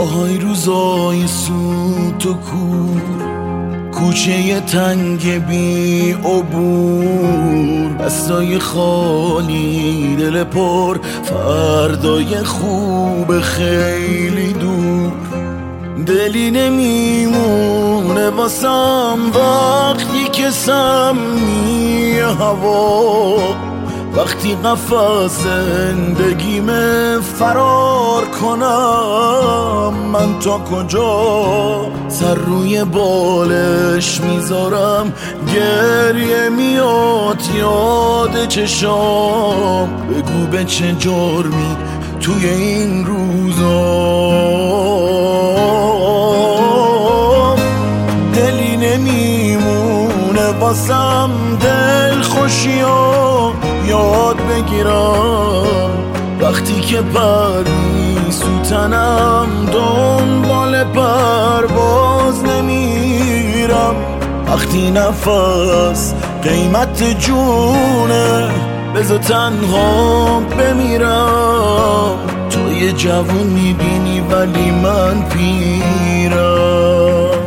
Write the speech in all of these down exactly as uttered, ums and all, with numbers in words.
پاهای روزای سوت و کور، کوچه تنگ بی عبور، دستای خالی دل پر، فردای خوب خیلی دور. دلی نمیمونه واسم وقتی که سمی هوا، وقتی قفس زندگیم فرار کنم، من تا کجا سر روی بالش میذارم؟ گریه میاد یاد چشام، بگو به چه جرمی توی این روزا دلی نمیمونه واسم دل خوشیو یاد بگیرم، وقتی که پری سوتنم دنبال پرواز نمیرم، وقتی نفس قیمت جونه بذار تنها بمیرم. تو یه جوون میبینی ولی من پیرم.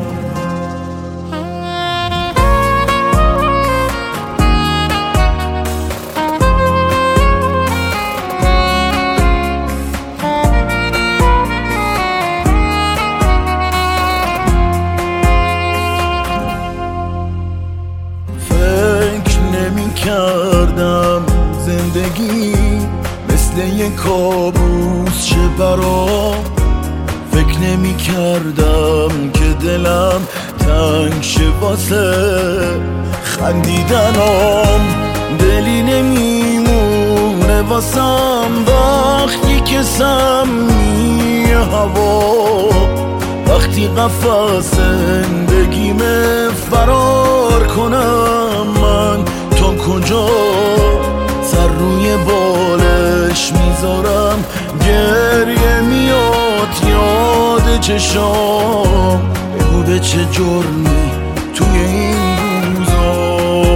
کردم زندگی مثل یه کابوس چه برام، فکر نمی کردم که دلم تنگ شه واسه خندیدنم. دلی نمیمونه واسم وقتی که سمی هوا، وقتی قفس زندگیم فرار کنم، من تا کجا سر روی بالش میذارم؟ گریه میاد یاد چشام، بگو به چه جرمی توی این روزا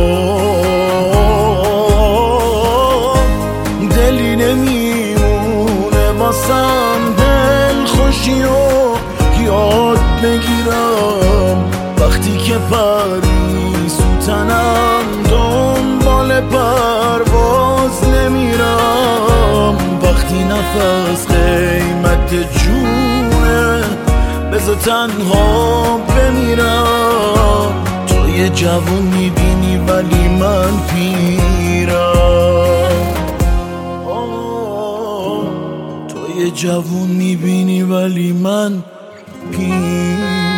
دلی نمیمونه واسم دل خوشیو یاد بگیرم، وقتی که پری سوتنم دنبال پرواز نمیرم، وقتی نفس قیمت جونه بذار تنها بمیرم. تو یه جوون میبینی ولی من پیرم. تو یه جوون میبینی ولی من پیرم.